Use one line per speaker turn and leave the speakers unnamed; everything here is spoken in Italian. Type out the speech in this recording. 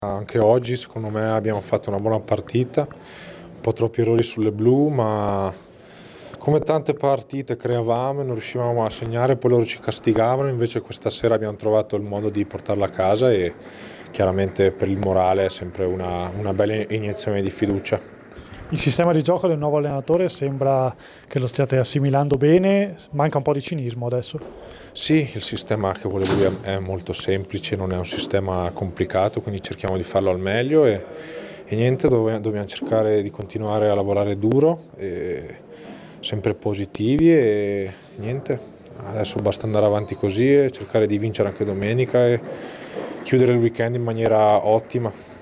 Anche oggi secondo me abbiamo fatto una buona partita, un po' troppi errori sulle blu, ma come tante partite creavamo e non riuscivamo a segnare, poi loro ci castigavano, invece questa sera abbiamo trovato il modo di portarla a casa e chiaramente per il morale è sempre una bella iniezione di fiducia.
Il sistema di gioco del nuovo allenatore sembra che lo stiate assimilando bene, manca un po' di cinismo adesso.
Sì, il sistema che vuole lui è molto semplice, non è un sistema complicato, quindi cerchiamo di farlo al meglio e niente, dobbiamo cercare di continuare a lavorare duro, e sempre positivi e niente, adesso basta andare avanti così e cercare di vincere anche domenica e chiudere il weekend in maniera ottima.